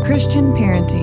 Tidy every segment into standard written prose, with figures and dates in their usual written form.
Christian Parenting.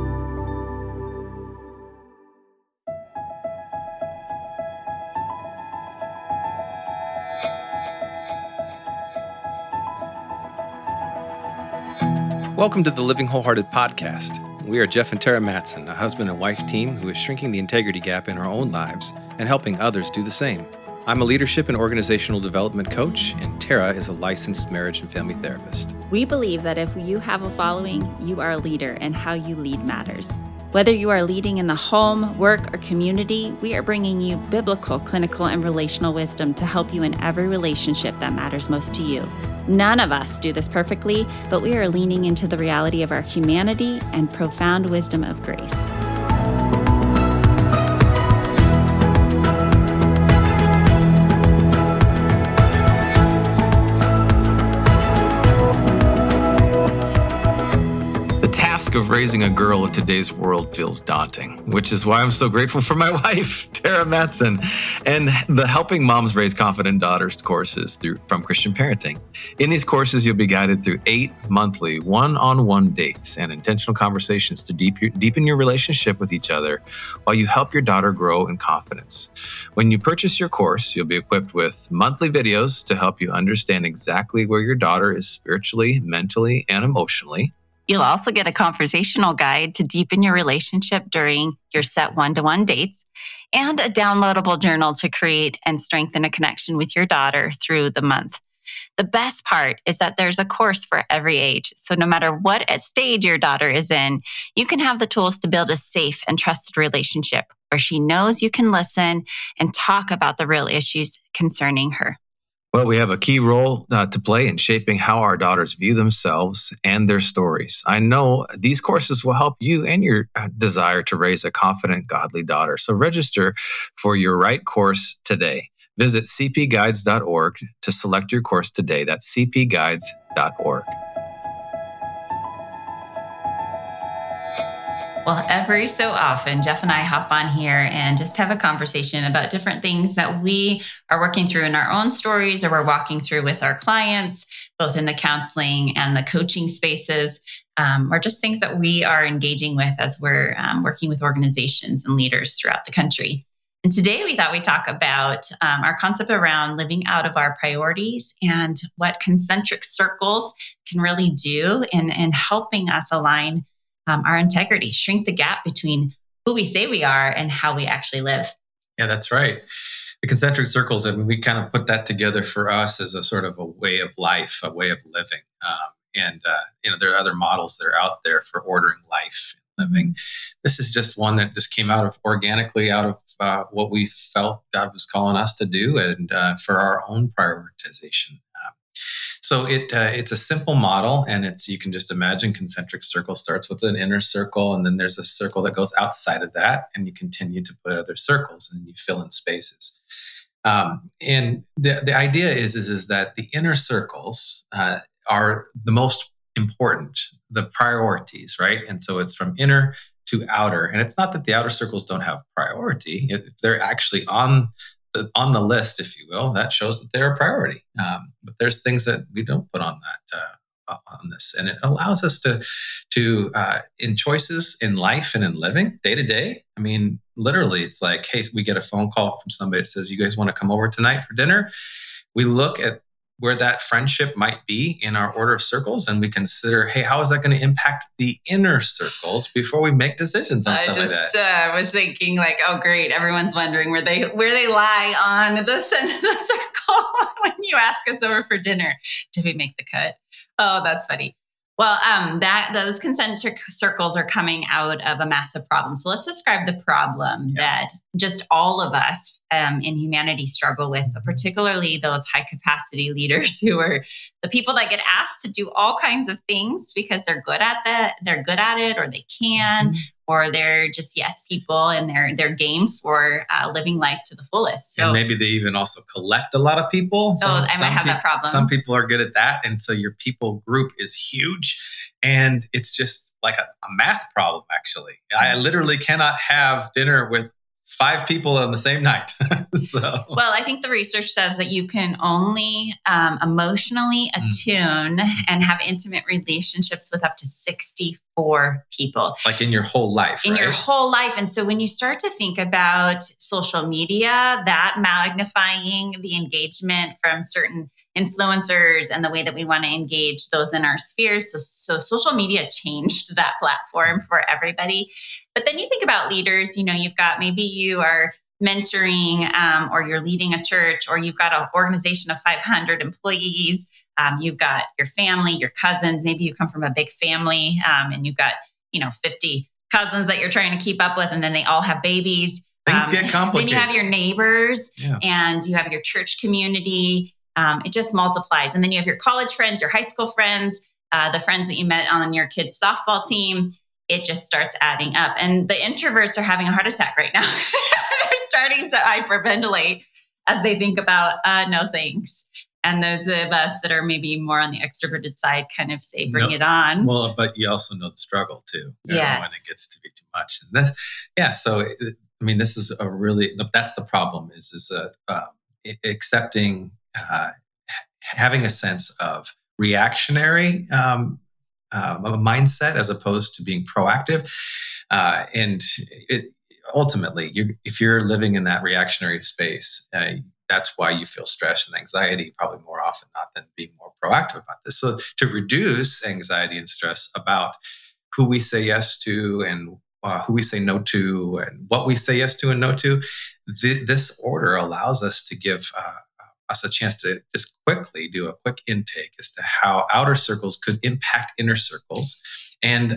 Welcome to the Living Wholehearted podcast. We are Jeff and Tara Matson, a husband and wife team who is shrinking the integrity gap in our own lives and helping others do the same. I'm a leadership and organizational development coach, and Tara is a licensed marriage and family therapist. We believe that if you have a following, you are a leader, and how you lead matters. Whether you are leading in the home, work, or community, we are bringing you biblical, clinical, and relational wisdom to help you in every relationship that matters most to you. None of us do this perfectly, but we are leaning into the reality of our humanity and profound wisdom of grace. Of raising a girl of today's world feels daunting, which is why I'm so grateful for my wife, Tara Matson, and the Helping Moms Raise Confident Daughters courses from Christian Parenting. In these courses, you'll be guided through 8 monthly one-on-one dates and intentional conversations to deepen your relationship with each other while you help your daughter grow in confidence. When you purchase your course, you'll be equipped with monthly videos to help you understand exactly where your daughter is spiritually, mentally, and emotionally. You'll also get a conversational guide to deepen your relationship during your set one-to-one dates, and a downloadable journal to create and strengthen a connection with your daughter through the month. The best part is that there's a course for every age. So no matter what stage your daughter is in, you can have the tools to build a safe and trusted relationship where she knows you can listen and talk about the real issues concerning her. Well, we have a key role to play in shaping how our daughters view themselves and their stories. I know these courses will help you and your desire to raise a confident, godly daughter. So register for your right course today. Visit cpguides.org to select your course today. That's cpguides.org. Well, every so often, Jeff and I hop on here and just have a conversation about different things that we are working through in our own stories, or we're walking through with our clients, both in the counseling and the coaching spaces, or just things that we are engaging with as we're working with organizations and leaders throughout the country. And today we thought we'd talk about our concept around living out of our priorities and what concentric circles can really do in helping us align our integrity, shrink the gap between who we say we are and how we actually live. Yeah, that's right. The concentric circles, I mean, we kind of put that together for us as a sort of a way of life, a way of living. There are other models that are out there for ordering life and living. This is just one that just came organically out of what we felt God was calling us to do, and for our own prioritization. So it's a simple model, and you can just imagine concentric circle starts with an inner circle, and then there's a circle that goes outside of that, and you continue to put other circles, and you fill in spaces. And the idea is that the inner circles are the most important, the priorities, right? And so it's from inner to outer, and it's not that the outer circles don't have priority. If they're actually on the list, if you will, that shows that they're a priority. But there's things that we don't put on that on this, and it allows us to in choices in life and in living day to day. I mean, literally, it's like, hey, we get a phone call from somebody that says, "You guys want to come over tonight for dinner?" We look at where that friendship might be in our order of circles, and we consider, hey, how is that going to impact the inner circles before we make decisions on stuff like that? I was thinking, like, oh, great, everyone's wondering where they lie on the center of the circle when you ask us over for dinner. Did we make the cut? Oh, that's funny. Well, those concentric circles are coming out of a massive problem. So let's describe the problem that just all of us in humanity struggle with, but particularly those high capacity leaders who are the people that get asked to do all kinds of things because they're good at it, or they can, or they're just yes people, and they're game for living life to the fullest. So, and maybe they even also collect a lot of people. I might have that problem. Some people are good at that, and so your people group is huge, and it's just like a math problem. Actually, I literally cannot have dinner with 5 people on the same night. So, well, I think the research says that you can only emotionally attune and have intimate relationships with up to 64 people. Like in your whole life, in right? your whole life. And so when you start to think about social media, that magnifying the engagement from certain influencers and the way that we want to engage those in our spheres. So social media changed that platform for everybody. But then you think about leaders, you've got, maybe you are mentoring or you're leading a church, or you've got an organization of 500 employees. You've got your family, your cousins. Maybe you come from a big family and you've got 50 cousins that you're trying to keep up with, and then they all have babies. Things get complicated. Then you have your neighbors and you have your church community. It just multiplies. And then you have your college friends, your high school friends, the friends that you met on your kids' softball team. It just starts adding up. And the introverts are having a heart attack right now. They're starting to hyperventilate as they think about, no thanks. And those of us that are maybe more on the extroverted side kind of say, bring it on. Well, but you also know the struggle too. Yes. When it gets to be too much. And that's, so, this is that's the problem is accepting, having a sense of reactionary mindset as opposed to being proactive. Ultimately, if you're living in that reactionary space, that's why you feel stress and anxiety probably more often not than being more proactive about this. So to reduce anxiety and stress about who we say yes to and who we say no to and what we say yes to and no to, this order allows us to give us a chance to just quickly do a quick intake as to how outer circles could impact inner circles. And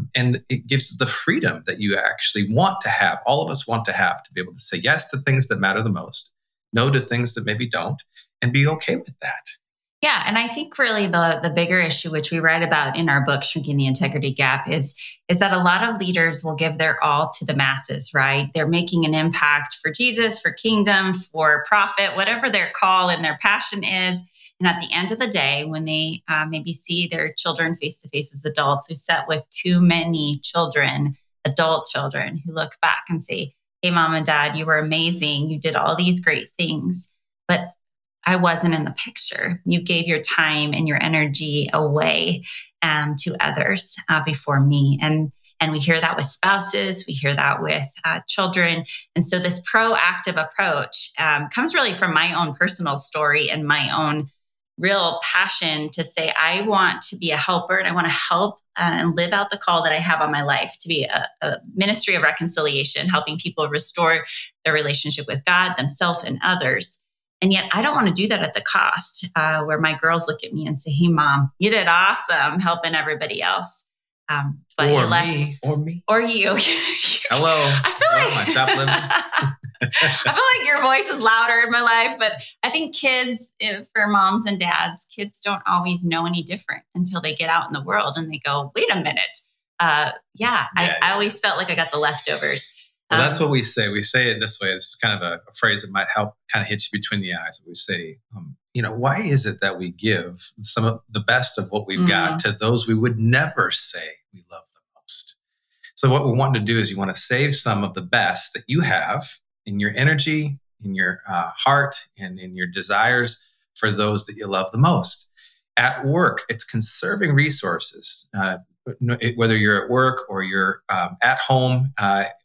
it gives the freedom that you actually want to have, all of us want to have, to be able to say yes to things that matter the most, no to things that maybe don't, and be okay with that. Yeah. And I think really the bigger issue, which we write about in our book, Shrinking the Integrity Gap, is that a lot of leaders will give their all to the masses, right? They're making an impact for Jesus, for kingdom, for profit, whatever their call and their passion is. And at the end of the day, when they maybe see their children face to face as adults who sat with too many children, adult children, who look back and say, hey, mom and dad, you were amazing. You did all these great things, but I wasn't in the picture. You gave your time and your energy away to others before me. And we hear that with spouses. We hear that with children. And so this proactive approach comes really from my own personal story and my own real passion to say, I want to be a helper and I want to help and live out the call that I have on my life to be a ministry of reconciliation, helping people restore their relationship with God, themselves, and others. And yet I don't want to do that at the cost where my girls look at me and say, hey, mom, you did awesome helping everybody else. But or you left, me, or me. Or you. Hello. I feel like my shop living. I feel like your voice is louder in my life, but I think kids, for moms and dads, kids don't always know any different until they get out in the world and they go, wait a minute. I always felt like I got the leftovers. Well, that's what we say. We say it this way. It's kind of a phrase that might help kind of hit you between the eyes. We say, why is it that we give some of the best of what we've got to those we would never say we love the most? So what we want to do is you want to save some of the best that you have in your energy, in your heart, and in your desires for those that you love the most. At work, it's conserving resources, whether you're at work or you're at home,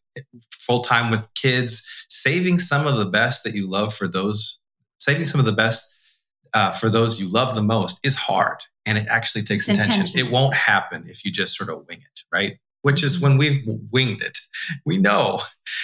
full-time with kids, saving some of the best that you love for those, saving some of the best for those you love the most is hard. And it actually takes intention. It won't happen if you just sort of wing it, right? Which is when we've winged it. We know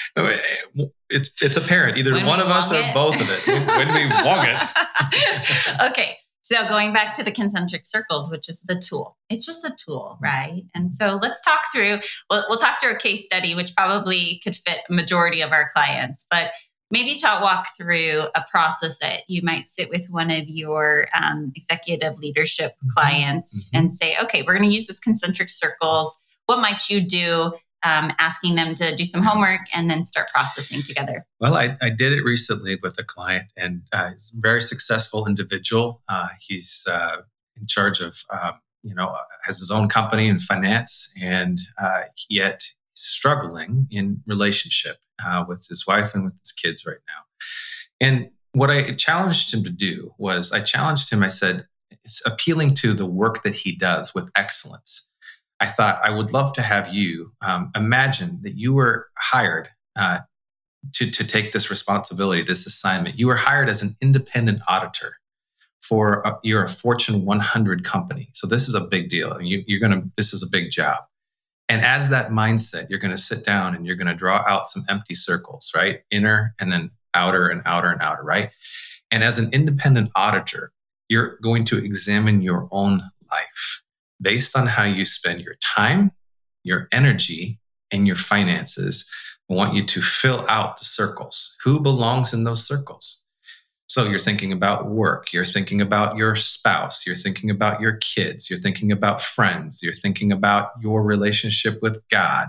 it's apparent, either one of us or both of it. When we wong it. Okay. So going back to the concentric circles, which is the tool, it's just a tool, right? And so let's talk through, we'll talk through a case study, which probably could fit a majority of our clients, but maybe walk through a process that you might sit with one of your executive leadership clients and say, okay, we're going to use this concentric circles. What might you do? Asking them to do some homework and then start processing together. Well, I did it recently with a client, and he's a very successful individual. He's in charge of, has his own company in finance, and yet struggling in relationship with his wife and with his kids right now. And what I challenged him to do was I said, it's appealing to the work that he does with excellence. I thought, I would love to have you imagine that you were hired to take this responsibility, this assignment. You were hired as an independent auditor for you're a Fortune 100 company. So this is a big deal. This is a big job. And as that mindset, you're going to sit down and you're going to draw out some empty circles, right? Inner and then outer and outer and outer, right? And as an independent auditor, you're going to examine your own life based on how you spend your time, your energy, and your finances. I want you to fill out the circles. Who belongs in those circles? So you're thinking about work, you're thinking about your spouse, you're thinking about your kids, you're thinking about friends, you're thinking about your relationship with God.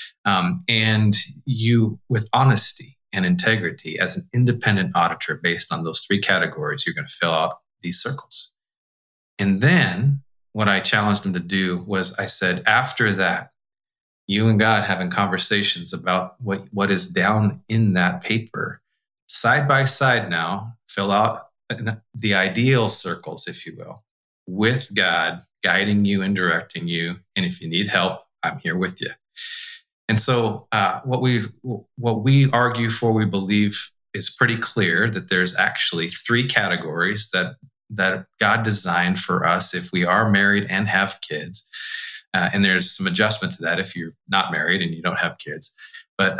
And you, with honesty and integrity, as an independent auditor based on those three categories, you're going to fill out these circles. And then what I challenged him to do was I said, after that, you and God having conversations about what is down in that paper, side by side now, fill out the ideal circles, if you will, with God guiding you and directing you. And if you need help, I'm here with you. And so what we argue for, we believe is pretty clear that there's actually three categories that God designed for us if we are married and have kids. And there's some adjustment to that if you're not married and you don't have kids. But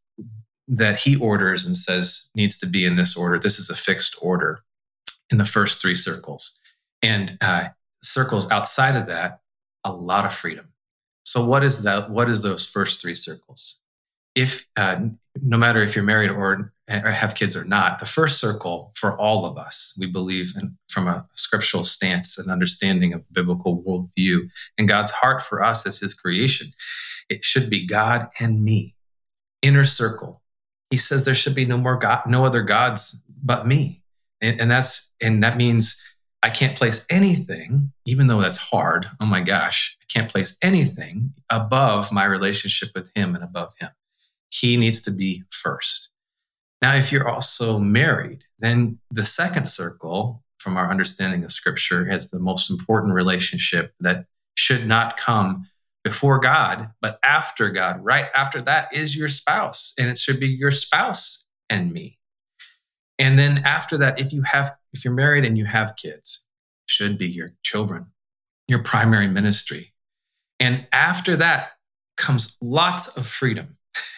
that he orders and says needs to be in this order. This is a fixed order in the first three circles. And circles outside of that, a lot of freedom. So what is that? What is those first three circles? If no matter if you're married or have kids or not, the first circle for all of us, we believe in, from a scriptural stance and understanding of biblical worldview and God's heart for us as his creation, it should be God and me. Inner circle. He says there should be no other gods but me. And that means I can't place anything, even though that's hard. Oh my gosh, I can't place anything above my relationship with him and above him. He needs to be first. Now, if you're also married, then the second circle, from our understanding of scripture, is the most important relationship that should not come before God, but after God. Right after that is your spouse, and it should be your spouse and me. And then after that, if you're married and you have kids, it should be your children, your primary ministry. And after that comes lots of freedom.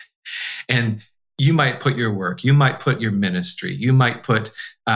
And you might put your work, you might put your ministry, you might put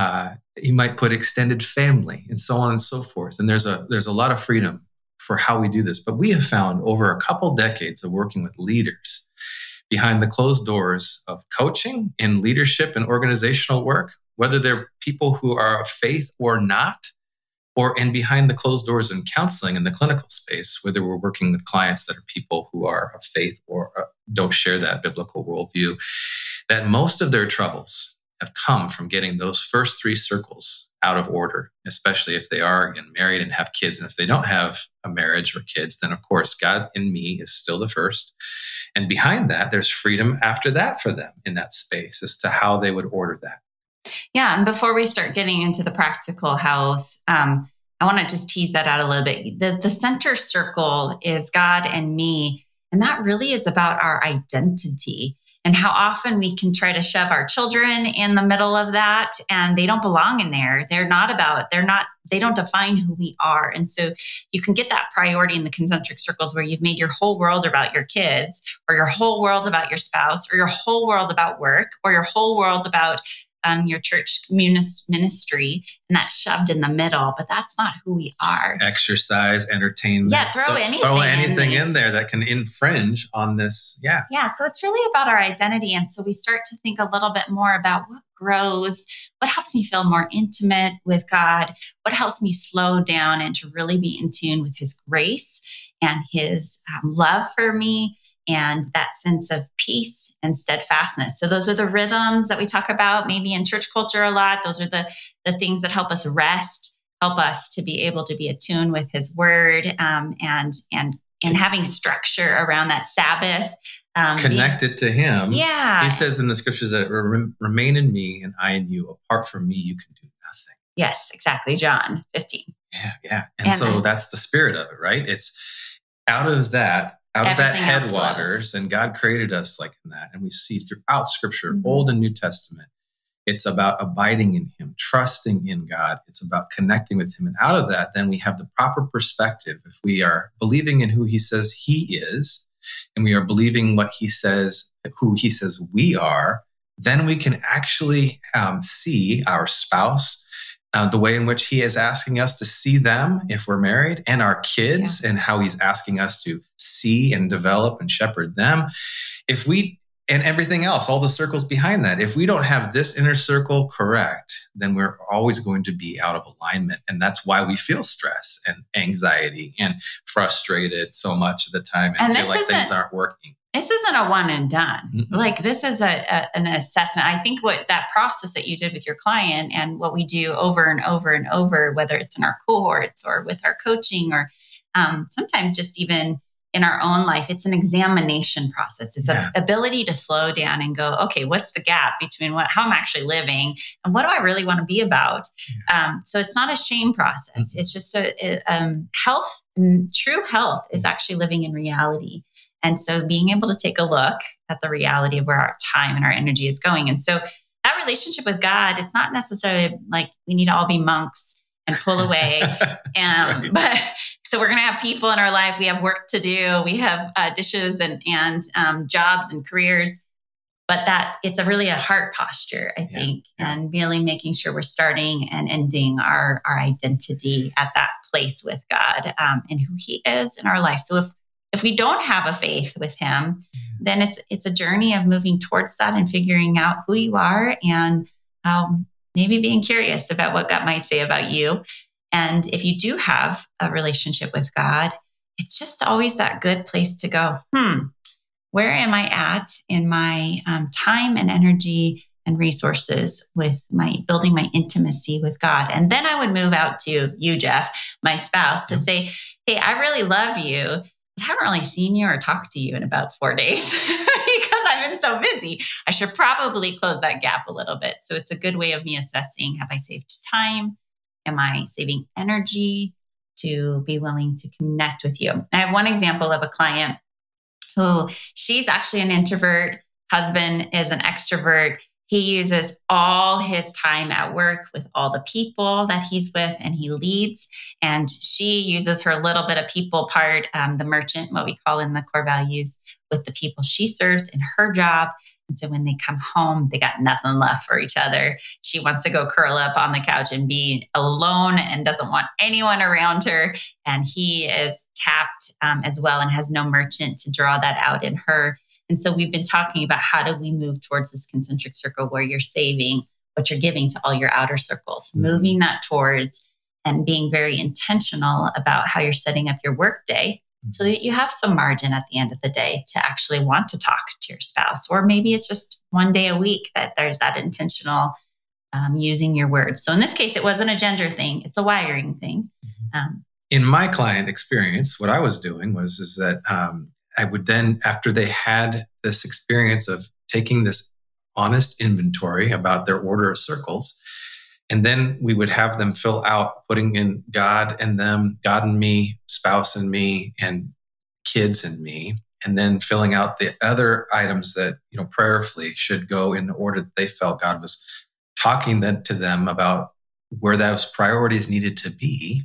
extended family, and so on and so forth. And there's a lot of freedom for how we do this. But we have found over a couple decades of working with leaders behind the closed doors of coaching and leadership and organizational work, whether they're people who are of faith or not, and behind the closed doors in counseling in the clinical space, whether we're working with clients that are people who are of faith or don't share that biblical worldview, that most of their troubles have come from getting those first three circles out of order, especially if they are again married and have kids. And if they don't have a marriage or kids, then of course, God in me is still the first. And behind that, there's freedom after that for them in that space as to how they would order that. Yeah. And before we start getting into the practical house, I want to just tease that out a little bit. The center circle is God and me. And that really is about our identity and how often we can try to shove our children in the middle of that, and they don't belong in there. They don't define who we are. And so you can get that priority in the concentric circles where you've made your whole world about your kids, or your whole world about your spouse, or your whole world about work, or your whole world about your church ministry, and that's shoved in the middle, but that's not who we are. Exercise, entertainment. Yeah, throw anything in there that can infringe on this. Yeah. Yeah. So it's really about our identity. And so we start to think a little bit more about what grows, what helps me feel more intimate with God, what helps me slow down and to really be in tune with his grace and his love for me, and that sense of peace and steadfastness. So those are the rhythms that we talk about maybe in church culture a lot. Those are the things that help us rest, help us to be able to be attuned with his word, and and having structure around that Sabbath. Connected to him. Yeah. He says in the scriptures that remain in me and I in you. Apart from me, you can do nothing. Yes, exactly. John 15. Yeah. And so that's the spirit of it, right? It's out of that headwaters, and God created us like in that. And we see throughout scripture, Old and New Testament, it's about abiding in him, trusting in God. It's about connecting with him. And out of that, then we have the proper perspective. If we are believing in who he says he is, and we are believing what he says, who he says we are, then we can actually see our spouse the way in which he is asking us to see them if we're married, and our kids, and how he's asking us to see and develop and shepherd them. And everything else, all the circles behind that. If we don't have this inner circle correct, then we're always going to be out of alignment. And that's why we feel stress and anxiety and frustrated so much of the time and feel like things aren't working. This isn't a one and done. Mm-hmm. Like this is an assessment. I think what that process that you did with your client and what we do over and over and over, whether it's in our cohorts or with our coaching or sometimes just even in our own life, it's an examination process. It's an ability to slow down and go, okay, what's the gap between how I'm actually living and what do I really want to be about? So it's not a shame process. It's just health. True health is actually living in reality. And so being able to take a look at the reality of where our time and our energy is going. And so that relationship with God, it's not necessarily like we need to all be monks and pull away. But so we're going to have people in our life. We have work to do. We have dishes and jobs and careers, but that it's really a heart posture, I think, and really making sure we're starting and ending our identity at that place with God and who he is in our life. So if we don't have a faith with him, then it's a journey of moving towards that and figuring out who you are and maybe being curious about what God might say about you. And if you do have a relationship with God, it's just always that good place to go, where am I at in my time and energy and resources with building my intimacy with God? And then I would move out to you, Jeff, my spouse, to say, hey, I really love you, but I haven't really seen you or talked to you in about 4 days because I've been so busy. I should probably close that gap a little bit. So it's a good way of me assessing, have I saved time? Am I saving energy to be willing to connect with you? I have one example of a client who she's actually an introvert. Husband is an extrovert. He uses all his time at work with all the people that he's with and he leads. And she uses her little bit of people part, the merchant, what we call in the core values, with the people she serves in her job. And so when they come home, they got nothing left for each other. She wants to go curl up on the couch and be alone and doesn't want anyone around her. And he is tapped as well and has no merchant to draw that out in her. And so we've been talking about how do we move towards this concentric circle where you're saving what you're giving to all your outer circles, moving that towards and being very intentional about how you're setting up your work day so that you have some margin at the end of the day to actually want to talk to your spouse. Or maybe it's just one day a week that there's that intentional using your words. So in this case, it wasn't a gender thing. It's a wiring thing. In my client experience, what I was doing is that I would then, after they had this experience of taking this honest inventory about their order of circles, and then we would have them fill out, putting in God and them, God and me, spouse and me, and kids and me, and then filling out the other items that, prayerfully should go in the order that they felt God was talking then to them about where those priorities needed to be.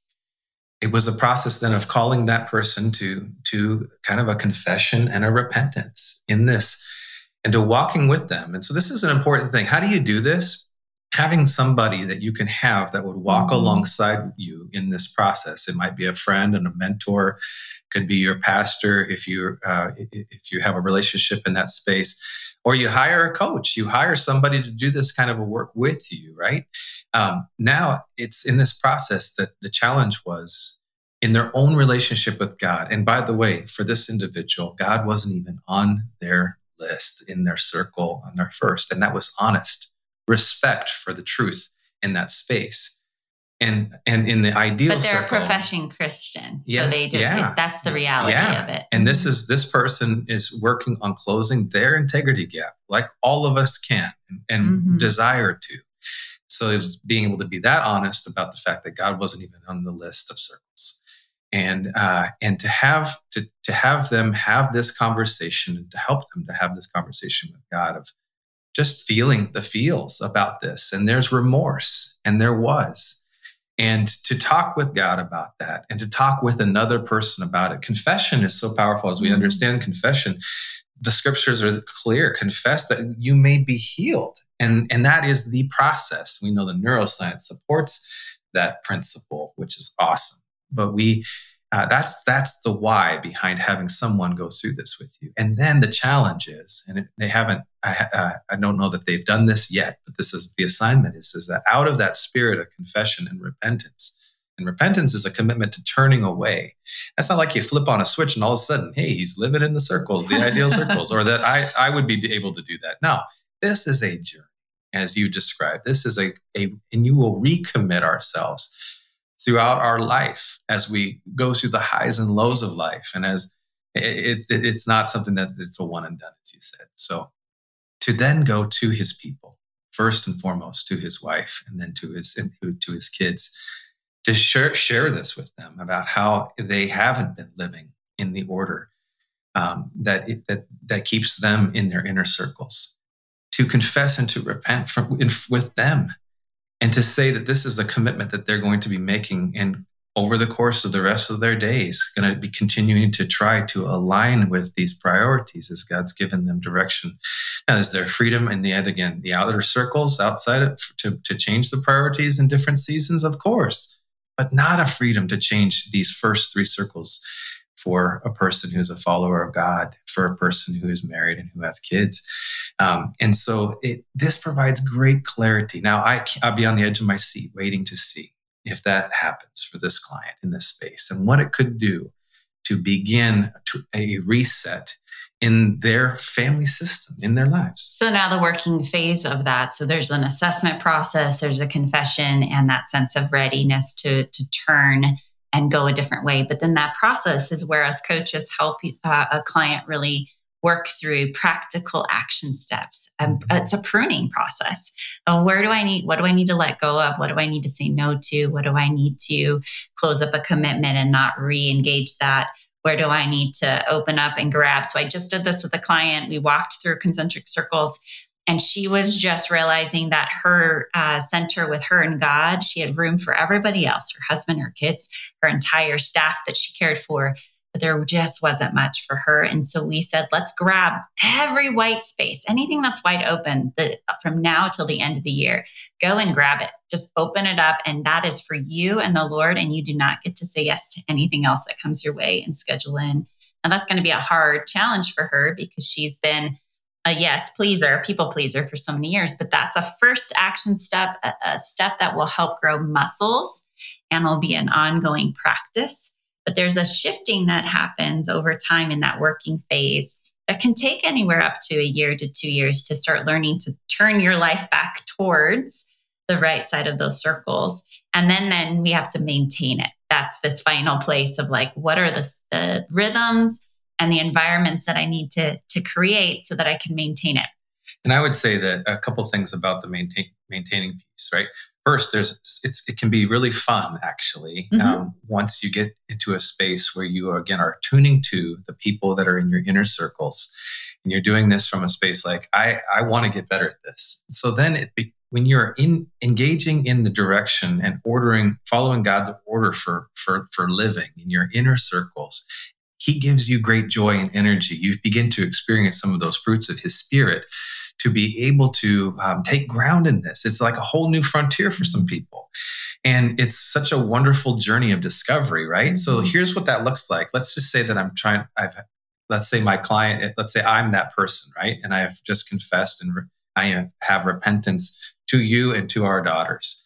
It was a process then of calling that person to kind of a confession and a repentance in this and to walking with them. And so this is an important thing. How do you do this? Having somebody that you can have that would walk alongside you in this process. It might be a friend and a mentor, could be your pastor if you have a relationship in that space, or you hire a coach. You hire somebody to do this kind of a work with you, right? Now it's in this process that the challenge was in their own relationship with God. And by the way, for this individual, God wasn't even on their list, in their circle, on their first, and that was honest. Respect for the truth in that space. And in the ideal but they're circle, a professing Christian, yeah, so they just that's the reality of it. And this person is working on closing their integrity gap, like all of us can and desire to. So it's being able to be that honest about the fact that God wasn't even on the list of circles, and to have them have this conversation, and to help them to have this conversation with God of just feeling the feels about this, and there's remorse, and there was. And to talk with God about that, and to talk with another person about it. Confession is so powerful as we understand confession. The scriptures are clear. Confess that you may be healed. And that is the process. We know the neuroscience supports that principle, which is awesome. But that's the why behind having someone go through this with you. And then the challenge is, and they haven't, I don't know that they've done this yet, but this is the assignment is that out of that spirit of confession and repentance is a commitment to turning away. That's not like you flip on a switch and all of a sudden, hey, he's living in the circles, the ideal circles, or that I would be able to do that. No, this is a journey, as you described. This is and you will recommit ourselves throughout our life as we go through the highs and lows of life. And as it's not something that it's a one and done, as you said. So to then go to his people, first and foremost to his wife, and then to his kids, to share this with them about how they haven't been living in the order that keeps them in their inner circles, to confess and to repent with them, and to say that this is a commitment that they're going to be making, and over the course of the rest of their days, going to be continuing to try to align with these priorities as God's given them direction. Now, is there freedom in the outer circles outside of to change the priorities in different seasons? Of course, but not a freedom to change these first three circles for a person who's a follower of God, for a person who is married and who has kids. And so this provides great clarity. Now, I'll be on the edge of my seat waiting to see if that happens for this client in this space and what it could do to begin a reset in their family system, in their lives. So now the working phase of that. So there's an assessment process, there's a confession, and that sense of readiness to turn and go a different way. But then that process is where us coaches help a client really work through practical action steps. It's a pruning process. What do I need to let go of? What do I need to say no to? What do I need to close up a commitment and not re-engage that? Where do I need to open up and grab? So I just did this with a client. We walked through concentric circles, and she was just realizing that her center with her and God, she had room for everybody else, her husband, her kids, her entire staff that she cared for, but there just wasn't much for her. And so we said, let's grab every white space, anything that's wide open from now till the end of the year, go and grab it. Just open it up. And that is for you and the Lord. And you do not get to say yes to anything else that comes your way and schedule in. And that's going to be a hard challenge for her because she's been a yes pleaser, people pleaser for so many years, but that's a first action step, a step that will help grow muscles and will be an ongoing practice. But there's a shifting that happens over time in that working phase that can take anywhere up to a year to 2 years to start learning to turn your life back towards the right side of those circles. And then we have to maintain it. That's this final place of like, what are the rhythms and the environments that I need to create so that I can maintain it. And I would say that a couple of things about the maintaining piece, right? First, it can be really fun, actually, once you get into a space where you, again, are tuning to the people that are in your inner circles. And you're doing this from a space like, I want to get better at this. So then when you're engaging in the direction and following God's order for living in your inner circles, He gives you great joy and energy. You begin to experience some of those fruits of His Spirit to be able to take ground in this. It's like a whole new frontier for some people. And it's such a wonderful journey of discovery, right? So here's what that looks like. Let's just say that let's say my client, let's say I'm that person, right? And I have just confessed and I have repentance to you and to our daughters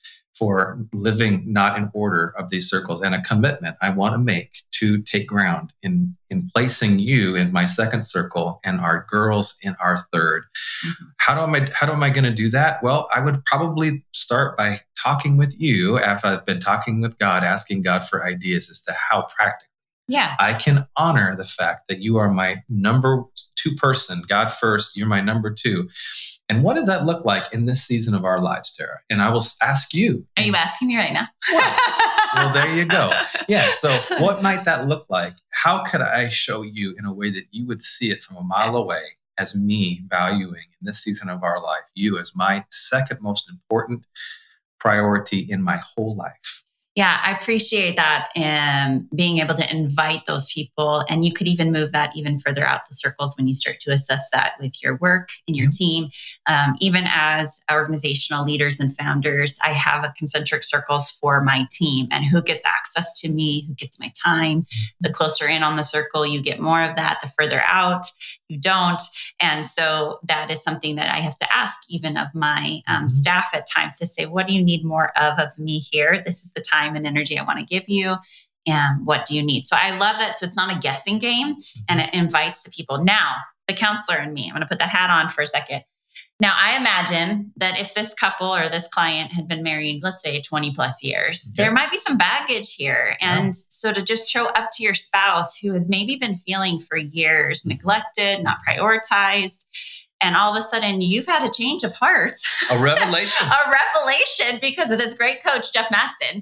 for living not in order of these circles, and a commitment I want to make to take ground in placing you in my second circle and our girls in our third. Mm-hmm. How am I going to do that? Well, I would probably start by talking with you after I've been talking with God, asking God for ideas as to how practically I can honor the fact that you are my number 2 person. God first, you're my number 2. And what does that look like in this season of our lives, Tara? And I will ask you. Are you asking me right now? Well, there you go. Yeah. So what might that look like? How could I show you in a way that you would see it from a mile away as me valuing in this season of our life, you as my second most important priority in my whole life? Yeah, I appreciate that, and being able to invite those people. And you could even move that even further out the circles when you start to assess that with your work and your team. Even as organizational leaders and founders, I have a concentric circles for my team, and who gets access to me, who gets my time. The closer in on the circle, you get more of that. The further out, you don't. And so that is something that I have to ask even of my staff at times, to say, what do you need more of me here? This is the time and energy I want to give you. And what do you need? So I love that. So it's not a guessing game, and it invites the people. Now, the counselor in me, I'm going to put that hat on for a second. Now, I imagine that if this couple or this client had been married, let's say 20 plus years, there might be some baggage here. And so to just show up to your spouse who has maybe been feeling for years neglected, not prioritized, and all of a sudden you've had a change of heart. A revelation. A revelation because of this great coach, Jeff Mattson.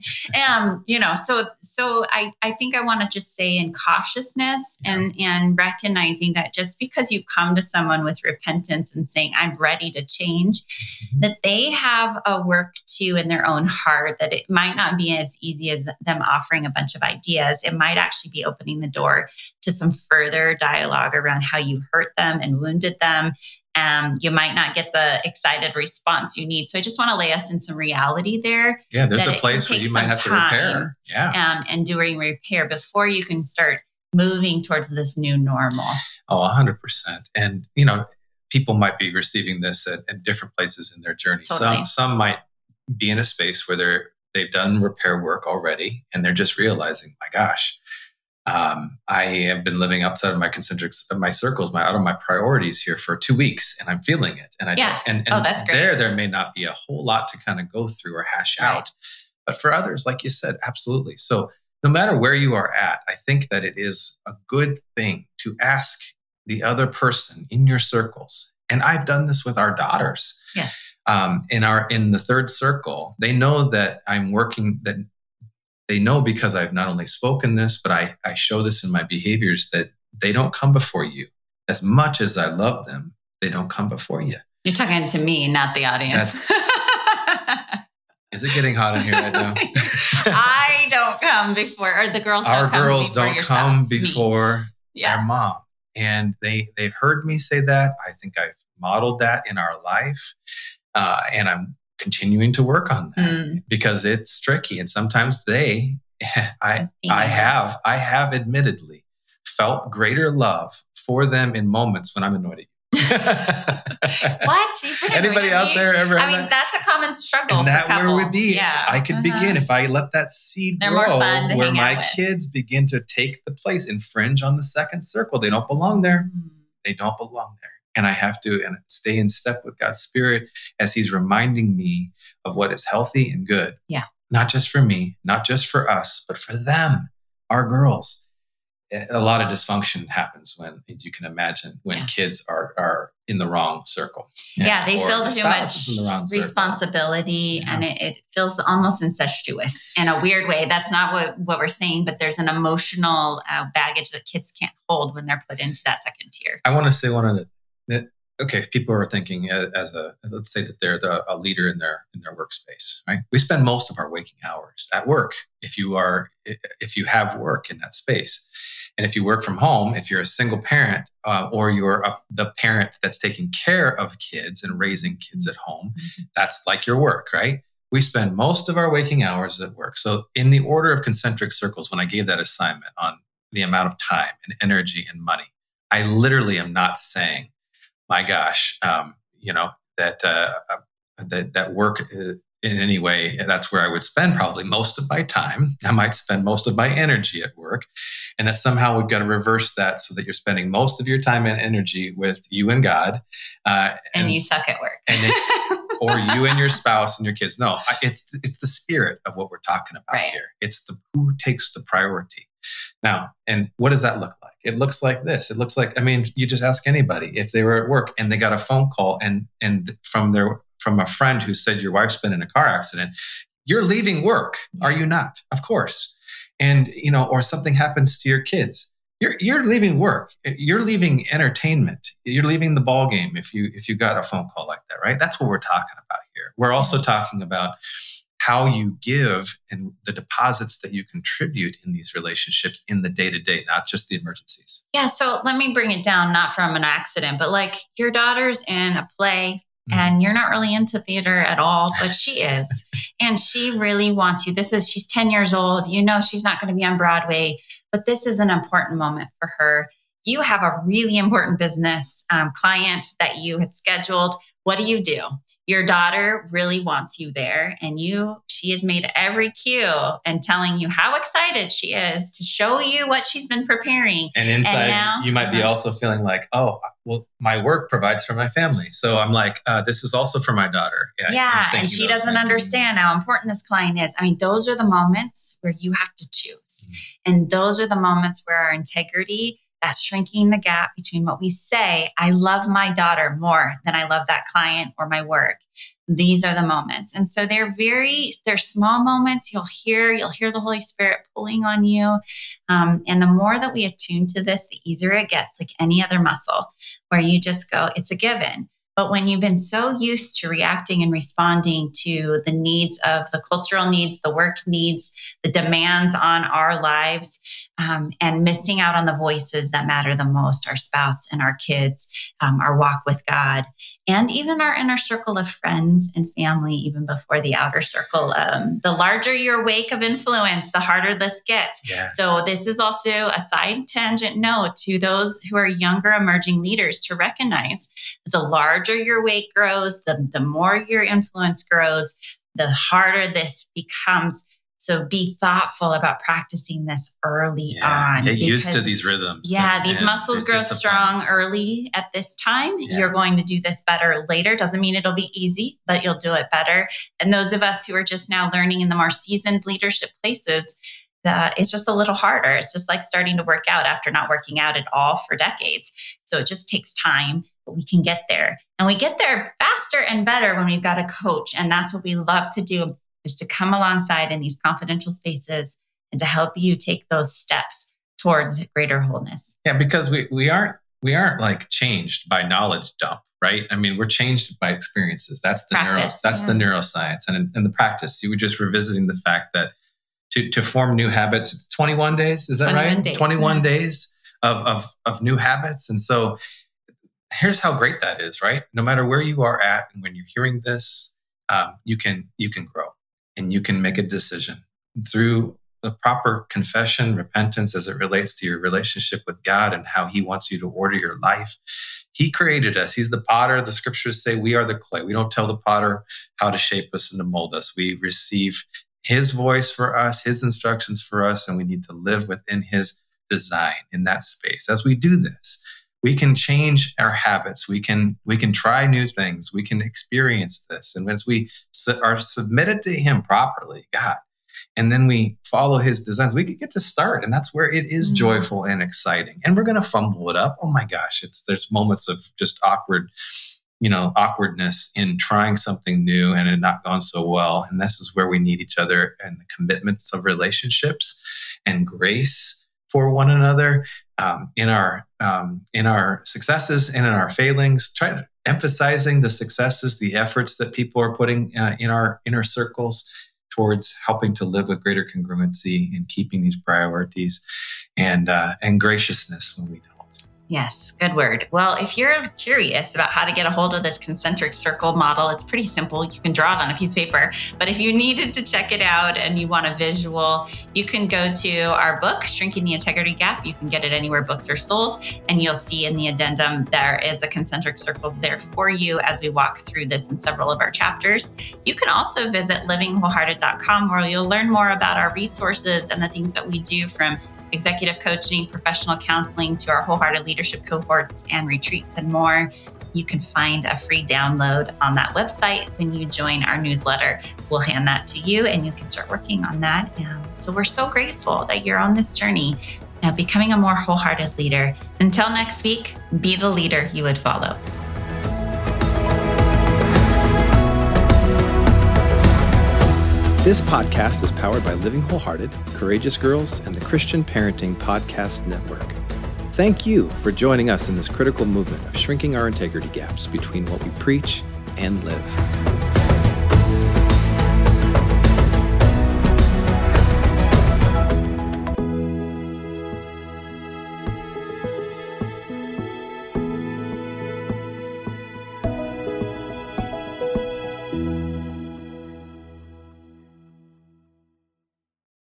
So I think I want to just say in cautiousness and recognizing that just because you come to someone with repentance and saying, I'm ready to change, that they have a work too in their own heart, that it might not be as easy as them offering a bunch of ideas. It might actually be opening the door to some further dialogue around how you hurt them and wounded them. You might not get the excited response you need. So I just want to lay us in some reality there. Yeah, there's a place where you might have to repair. And doing repair before you can start moving towards this new normal. Oh, 100%. And, people might be receiving this at different places in their journey. Totally. Some might be in a space where they've done repair work already, and they're just realizing, my gosh, I have been living outside of my circles, out of my priorities here for 2 weeks, and I'm feeling it. And that's great. There may not be a whole lot to kind of go through or hash out, but for others, like you said, absolutely. So no matter where you are at, I think that it is a good thing to ask the other person in your circles. And I've done this with our daughters. Yes. In the third circle, they know that I'm working, that they know because I've not only spoken this, but I show this in my behaviors, that they don't come before you. As much as I love them, they don't come before you. You're talking to me, not the audience. Is it getting hot in here right now? I don't come before, or the girls don't come before your spouse. Our girls don't come before our mom. And they've heard me say that. I think I've modeled that in our life. And I'm continuing to work on that because it's tricky. And sometimes I have admittedly felt greater love for them in moments when I'm annoyed at you. What? Anybody out there ever? That's a common struggle. And for that couples. Where would be. Yeah. I could begin if I let that seed They're grow, more fun to where hang my out with. kids begin to take the place, infringe on the second circle. They don't belong there. They don't belong there. And I have to stay in step with God's Spirit as He's reminding me of what is healthy and good. Yeah. Not just for me, not just for us, but for them, our girls. A lot of dysfunction happens when, as you can imagine, when kids are in the wrong circle. Yeah, they feel too much responsibility, Yeah. and it feels almost incestuous in a weird way. That's not what we're saying, but there's an emotional baggage that kids can't hold when they're put into that second tier. I want to say one of if people are thinking let's say that they're a leader in their workspace, right? We spend most of our waking hours at work. If you have work in that space, and if you work from home, if you're a single parent or you're the parent that's taking care of kids and raising kids at home, that's like your work, right? We spend most of our waking hours at work. So in the order of concentric circles, when I gave that assignment on the amount of time and energy and money, I literally am not saying, my gosh, that work in any way, that's where I would spend probably most of my time. I might spend most of my energy at work. And that somehow we've got to reverse that so that you're spending most of your time and energy with you and God. And you suck at work. Or you and your spouse and your kids. No, it's the spirit of what we're talking about here. It's who takes the priority. Now, and what does that look like? It looks like this. It looks like, you just ask anybody if they were at work and they got a phone call and from a friend who said your wife's been in a car accident. You're leaving work, are you not? Of course. And or something happens to your kids. You're leaving work. You're leaving entertainment. You're leaving the ball game if you got a phone call like that, right? That's what we're talking about here. We're also talking about how you give and the deposits that you contribute in these relationships in the day-to-day, not just the emergencies. Yeah. So let me bring it down, not from an accident, but like your daughter's in a play and you're not really into theater at all, but she is. And she really wants you. She's 10 years old. She's not going to be on Broadway, but this is an important moment for her. You have a really important business client that you had scheduled. What do? Your daughter really wants you there, and she has made every cue and telling you how excited she is to show you what she's been preparing. And inside, now, you might be also feeling like, oh, well, my work provides for my family. So I'm like, this is also for my daughter. Yeah, and she doesn't understand how important this client is. Those are the moments where you have to choose. And those are the moments where our integrity, that's shrinking the gap between what we say, I love my daughter more than I love that client or my work. These are the moments. And so they're small moments. You'll hear the Holy Spirit pulling on you. And the more that we attune to this, the easier it gets, like any other muscle, where you just go, it's a given. But when you've been so used to reacting and responding to the needs of the cultural needs, the work needs, the demands on our lives, and missing out on the voices that matter the most, our spouse and our kids, our walk with God, and even our inner circle of friends and family, even before the outer circle. The larger your wake of influence, the harder this gets. Yeah. So this is also a side tangent note to those who are younger emerging leaders to recognize that the larger your wake grows, the more your influence grows, the harder this becomes. So be thoughtful about practicing this early on. Get used to these rhythms. These muscles grow strong early at this time. You're going to do this better later. Doesn't mean it'll be easy, but you'll do it better. And those of us who are just now learning in the more seasoned leadership places, it's just a little harder. It's just like starting to work out after not working out at all for decades. So it just takes time, but we can get there. And we get there faster and better when we've got a coach. And that's what we love to do, is to come alongside in these confidential spaces and to help you take those steps towards greater wholeness. Yeah, because we aren't like changed by knowledge dump, right? We're changed by experiences. That's the the neuroscience and the practice. You were just revisiting the fact that to form new habits, it's 21 days. Is that 21 right? Days, 21 days of new habits. And so here's how great that is, right? No matter where you are at, and when you're hearing this, you can grow. And you can make a decision through the proper confession, repentance as it relates to your relationship with God and how He wants you to order your life. He created us. He's the potter. The scriptures say we are the clay. We don't tell the potter how to shape us and to mold us. We receive His voice for us, His instructions for us, and we need to live within His design in that space. As we do this, we can change our habits. We can try new things. We can experience this. And as we are submitted to Him properly, God, and then we follow His designs, we could get to start. And that's where it is joyful and exciting. And we're going to fumble it up. Oh my gosh, there's moments of just awkwardness in trying something new and it not gone so well. And this is where we need each other and the commitments of relationships and grace for one another. In our successes and in our failings, emphasizing the successes, the efforts that people are putting in our inner circles towards helping to live with greater congruency and keeping these priorities and graciousness when we don't. Yes, good word. Well, if you're curious about how to get a hold of this concentric circle model, it's pretty simple. You can draw it on a piece of paper. But if you needed to check it out and you want a visual, you can go to our book, Shrinking the Integrity Gap. You can get it anywhere books are sold. And you'll see in the addendum, there is a concentric circle there for you as we walk through this in several of our chapters. You can also visit livingwholehearted.com, where you'll learn more about our resources and the things that we do, from executive coaching, professional counseling, to our wholehearted leadership cohorts and retreats and more. You can find a free download on that website when you join our newsletter. We'll hand that to you and you can start working on that. So we're so grateful that you're on this journey of becoming a more wholehearted leader. Until next week, be the leader you would follow. This podcast is powered by Living Wholehearted, Courageous Girls, and the Christian Parenting Podcast Network. Thank you for joining us in this critical movement of shrinking our integrity gaps between what we preach and live.